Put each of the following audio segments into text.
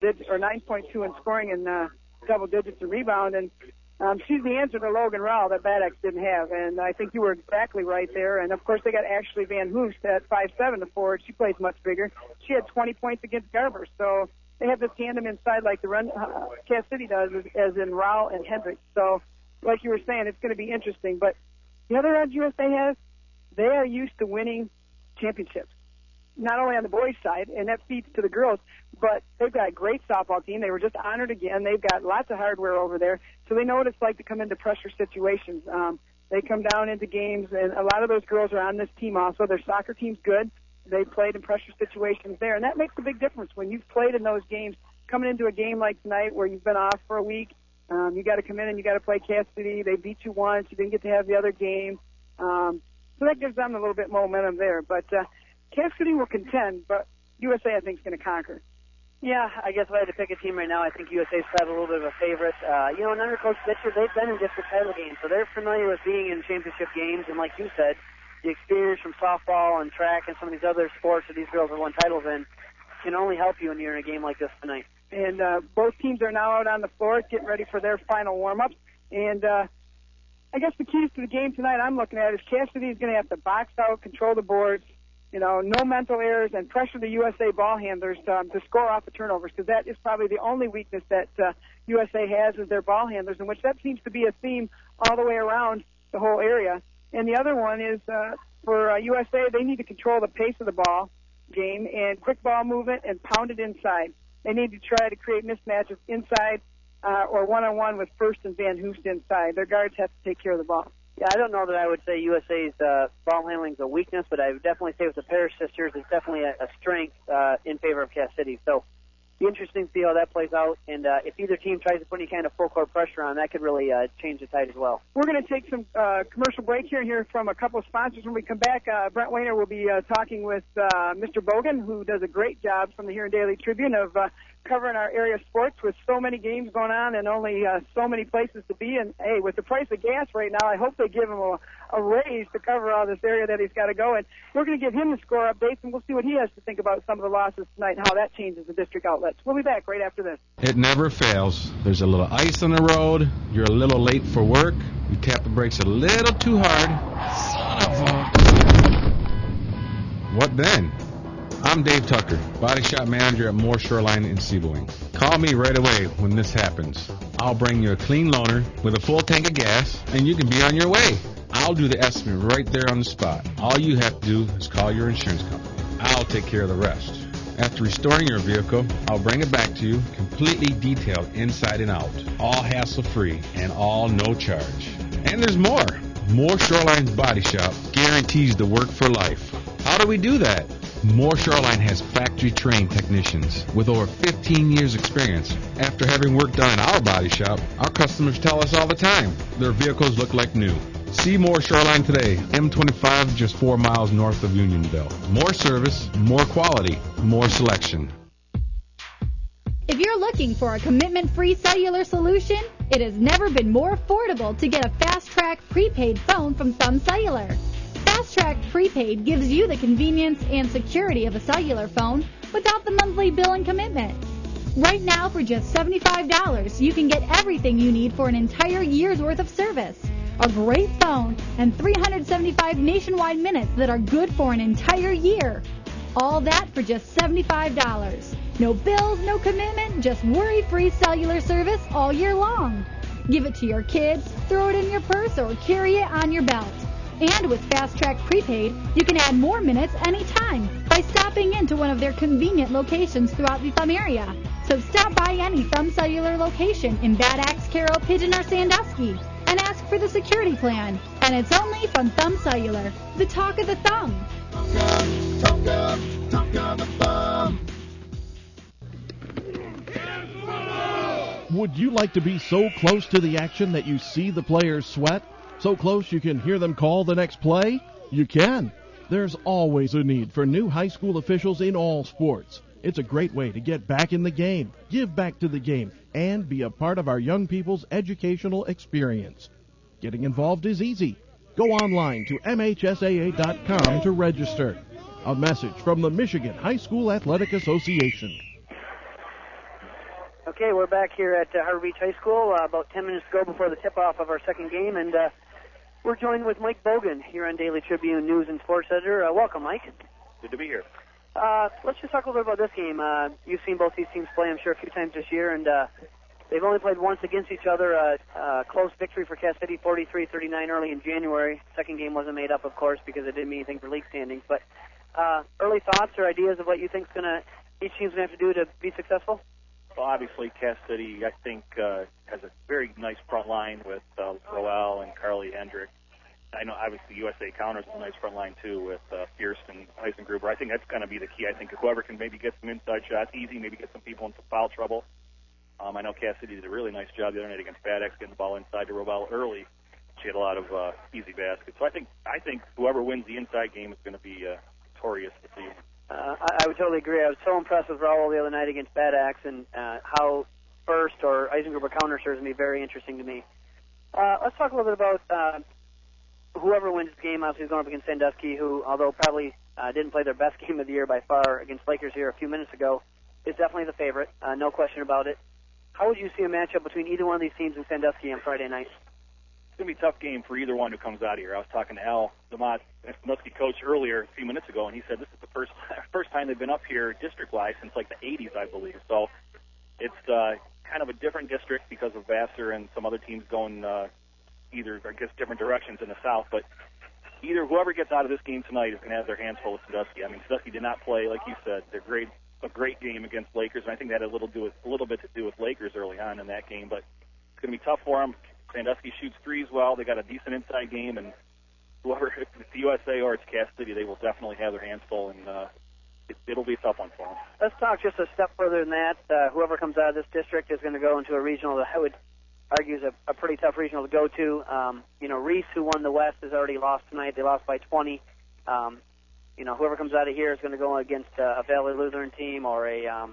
digits, or 9.2 in scoring and double digits in rebound. And she's the answer to Logan Rowell that Bad Axe didn't have. And I think you were exactly right there. And, of course, they got Ashley Van Hoest at 5'7", the forward. She plays much bigger. She had 20 points against Garber. So they have this tandem inside like the run Cass City does, as in Rowell and Hendricks. So, like you were saying, it's going to be interesting. But the other edge USA has, they are used to winning championships, not only on the boys' side, and that feeds to the girls, but they've got a great softball team. They were just honored again. They've got lots of hardware over there, so they know what it's like to come into pressure situations. They come down into games, and a lot of those girls are on this team also. Their soccer team's good. They played in pressure situations there, and that makes a big difference when you've played in those games. Coming into a game like tonight where you've been off for a week, you got to come in and you got to play Cass City. They beat you once. You didn't get to have the other game. So that gives them a little bit more momentum there. But Cass City will contend, but USA, I think, is going to conquer. Yeah, I guess if I had to pick a team right now, I think USA's probably a little bit of a favorite. And under Coach Bitcher, they've been in district title games, so they're familiar with being in championship games. And like you said, the experience from softball and track and some of these other sports that these girls have won titles in can only help you when you're in a game like this tonight. And both teams are now out on the floor getting ready for their final warm-ups. And I guess the keys to the game tonight I'm looking at is Cass City is going to have to box out, control the boards, no mental errors, and pressure the USA ball handlers to score off the turnovers, because that is probably the only weakness that USA has is their ball handlers, in which that seems to be a theme all the way around the whole area. And the other one is for USA, they need to control the pace of the ball game and quick ball movement and pound it inside. They need to try to create mismatches inside or one-on-one with First and Van Hoest inside. Their guards have to take care of the ball. Yeah, I don't know that I would say USA's ball handling is a weakness, but I would definitely say with the Parrish sisters, it's definitely a strength in favor of Cass City. So it'll be interesting to see how that plays out. And if either team tries to put any kind of full-court pressure on, that could really change the tide as well. We're going to take some commercial break here and hear from a couple of sponsors. When we come back, Brent Wayner will be talking with Mr. Bogan, who does a great job from the Huron Daily Tribune of covering our area sports with so many games going on and only so many places to be. And, hey, with the price of gas right now, I hope they give him a raise to cover all this area that he's got to go in. We're going to give him the score updates, and we'll see what he has to think about some of the losses tonight and how that changes the district outlets. We'll be back right after this. It never fails. There's a little ice on the road. You're a little late for work. You tap the brakes a little too hard. Son of a... What then? I'm Dave Tucker, body shop manager at Moore Shoreline in Seaboing. Call me right away when this happens. I'll bring you a clean loaner with a full tank of gas, and you can be on your way. I'll do the estimate right there on the spot. All you have to do is call your insurance company. I'll take care of the rest. After restoring your vehicle, I'll bring it back to you completely detailed inside and out. All hassle-free and all no charge. And there's more. Moore Shoreline's body shop guarantees the work for life. How do we do that? Moore Shoreline has factory-trained technicians with over 15 years' experience. After having work done in our body shop, our customers tell us all the time their vehicles look like new. See Moore Shoreline today, M25, just 4 miles north of Unionville. More service, more quality, more selection. If you're looking for a commitment-free cellular solution, it has never been more affordable to get a fast-track prepaid phone from Thumb Cellular. Fast-Track Prepaid gives you the convenience and security of a cellular phone without the monthly bill and commitment. Right now, for just $75, you can get everything you need for an entire year's worth of service. A great phone and 375 nationwide minutes that are good for an entire year. All that for just $75. No bills, no commitment, just worry-free cellular service all year long. Give it to your kids, throw it in your purse, or carry it on your belt. And with Fast Track Prepaid, you can add more minutes anytime by stopping into one of their convenient locations throughout the Thumb area. So stop by any Thumb Cellular location in Bad Axe, Carroll, Pigeon, or Sandusky and ask for the security plan. And it's only from Thumb Cellular, the talk of the thumb. Talk of the thumb. Would you like to be so close to the action that you see the players sweat? So close you can hear them call the next play? You can. There's always a need for new high school officials in all sports. It's a great way to get back in the game, give back to the game, and be a part of our young people's educational experience. Getting involved is easy. Go online to MHSAA.com to register. A message from the Michigan High School Athletic Association. Okay, we're back here at Harbor Beach High School about 10 minutes ago before the tip-off of our second game, and we're joined with Mike Bogan here on Daily Tribune News and Sports Editor. Welcome, Mike. Good to be here. Let's just talk a little bit about this game. You've seen both these teams play, I'm sure, a few times this year, and they've only played once against each other. Close victory for Cass City, 43-39 early in January. Second game wasn't made up, of course, because it didn't mean anything for league standings. But early thoughts or ideas of what you think each team's going to have to do to be successful? Well, obviously, Cass City, I think, has a very nice front line with Roel and Carly Hendrick. I know, obviously, USA Counters is a nice front line, too, with Fierce and Eisengruber. I think that's going to be the key. I think whoever can maybe get some inside shots easy, maybe get some people into foul trouble. I know Cass City did a really nice job the other night against Bad X, getting the ball inside to Roel early. She had a lot of easy baskets. So I think whoever wins the inside game is going to be victorious this season. I would totally agree. I was so impressed with Raul the other night against Bad Axe, and how First or Eisengruber counter serves me very interesting to me. Let's talk a little bit about whoever wins this game. Obviously, is going up against Sandusky, who, although probably didn't play their best game of the year by far against Lakers here a few minutes ago, is definitely the favorite. No question about it. How would you see a matchup between either one of these teams in Sandusky on Friday night? It's going to be a tough game for either one who comes out of here. I was talking to Al DeMott, Sandusky coach, earlier a few minutes ago, and he said this is the first time they've been up here district-wise since like the 80s, I believe. So it's kind of a different district because of Vassar and some other teams going either, I guess, different directions in the south. But whoever gets out of this game tonight is going to have their hands full with Sandusky. I mean, Sandusky did not play, like you said, a great game against Lakers, and I think that had a little bit to do with Lakers early on in that game. But it's going to be tough for them. Sandusky shoots threes well. They got a decent inside game, and whoever, if it's the USA or it's Cass City, they will definitely have their hands full, and it'll be a tough one for them. Let's talk just a step further than that. Whoever comes out of this district is going to go into a regional that I would argue is a pretty tough regional to go to. Reese, who won the West, has already lost tonight. They lost by 20. Whoever comes out of here is going to go against a Valley Lutheran team or a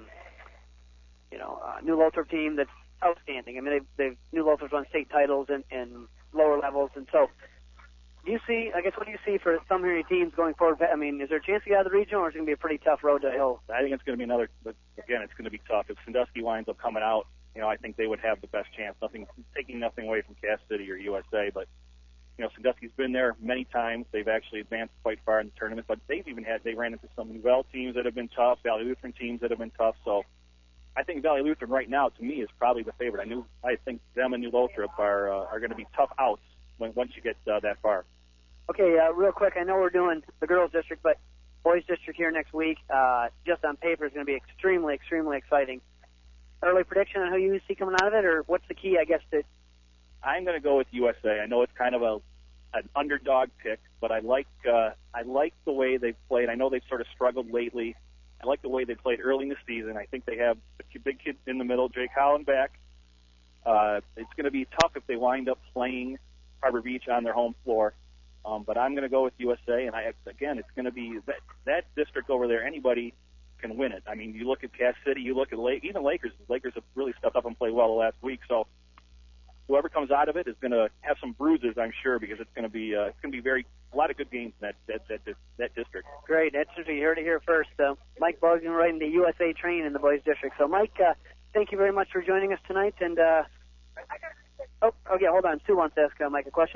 New Lothrop team that's outstanding. I mean, New Lothrop's won state titles in lower levels, and so what do you see for some of your teams going forward? I mean, is there a chance to get out of the regional, or is it going to be a pretty tough road to hill? I think it's going to be it's going to be tough. If Sandusky winds up coming out, I think they would have the best chance. Taking nothing away from Cass City or USA, but Sandusky's been there many times. They've actually advanced quite far in the tournament, but they ran into some Newell teams that have been tough, Valley Lutheran teams that have been tough. So I think Valley Lutheran right now, to me, is probably the favorite. I think them and New Lothrop are going to be tough outs once you get that far. Okay, real quick, I know we're doing the girls' district, but boys' district here next week, just on paper, is going to be extremely, extremely exciting. Early prediction on who you see coming out of it, or what's the key, I guess, to... I'm going to go with USA. I know it's kind of an underdog pick, but I like the way they've played. I know they've sort of struggled lately. I like the way they played early in the season. I think they have the big kid in the middle, Jake Holland, back. It's going to be tough if they wind up playing Harbor Beach on their home floor. But I'm going to go with USA, and it's going to be that district over there. Anybody can win it. I mean, you look at Cass City, you look at even Lakers. The Lakers have really stepped up and played well the last week. So whoever comes out of it is going to have some bruises, I'm sure, because it's going to be a lot of good games in that district. Great. That's what you heard it here first. Mike Bogan riding the USA train in the boys district. So, Mike, thank you very much for joining us tonight. And hold on. Sue wants to ask Mike a question.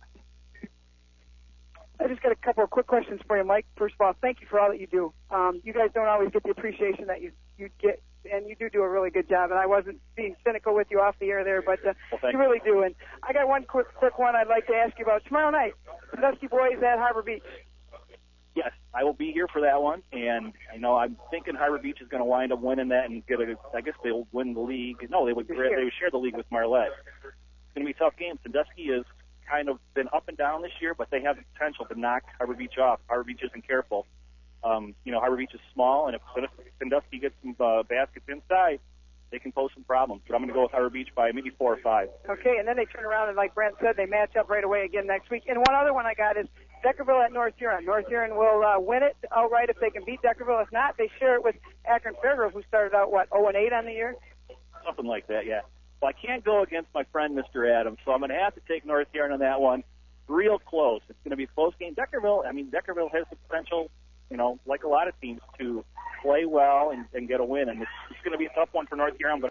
I just got a couple of quick questions for you, Mike. First of all, thank you for all that you do. You guys don't always get the appreciation that you get, and you do a really good job. And I wasn't being cynical with you off the air there, but you really do. And I got one quick one I'd like to ask you about. Tomorrow night, Sandusky boys at Harbor Beach. Yes, I will be here for that one, and I'm thinking Harbor Beach is going to wind up winning that and I guess they'll win the league. No, they would share the league with Marlette. It's going to be a tough game. Sandusky has kind of been up and down this year, but they have the potential to knock Harbor Beach off. Harbor Beach isn't careful. Harbor Beach is small, and if Sandusky gets some baskets inside, they can pose some problems. But I'm going to go with Harbor Beach by maybe 4 or 5. Okay, and then they turn around and, like Brent said, they match up right away again next week. And one other one I got is Deckerville at North Huron. North Huron will win it outright if they can beat Deckerville. If not, they share it with Akron Fairgrove, who started out, 0-8 on the year? Something like that, yeah. Well, I can't go against my friend, Mr. Adams, so I'm going to have to take North Huron on that one. Real close. It's going to be a close game. Deckerville has the potential, like a lot of teams, to play well and get a win. And it's going to be a tough one for North Huron, but